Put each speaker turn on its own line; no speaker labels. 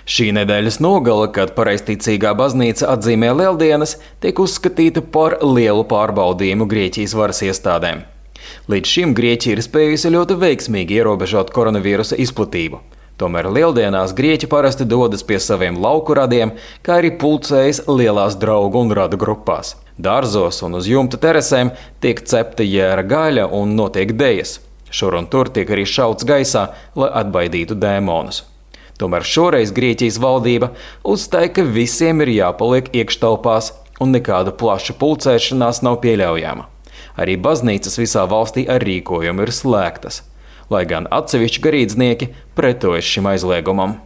Šī nedēļas nogale, kad pareizticīgā baznīca atzīmē Lieldienas, tiek uzskatīta par lielu pārbaudījumu Grieķijas varas iestādēm. Līdz šim Grieķija ir spējusi ļoti veiksmīgi ierobežot koronavīrusa izplatību. Tomēr Lieldienās grieķi parasti dodas pie saviem lauku radiem, kā arī pulcējas lielās draugu un radu grupās. Dārzos un uz jumta terasēm tiek cepta jēra gaļa un notiek dejas. Šur un tur tiek arī šauts gaisā, lai atbaidītu dēmonus. Tomēr šoreiz Grieķijas valdība uzstāja, ka visiem ir jāpaliek iekštelpās un nekāda plaša pulcēšanās nav pieļaujama. Arī baznīcas visā valstī ar rīkojumu ir slēgtas, lai gan atsevišķi garīdznieki pretojas šim aizliegumam.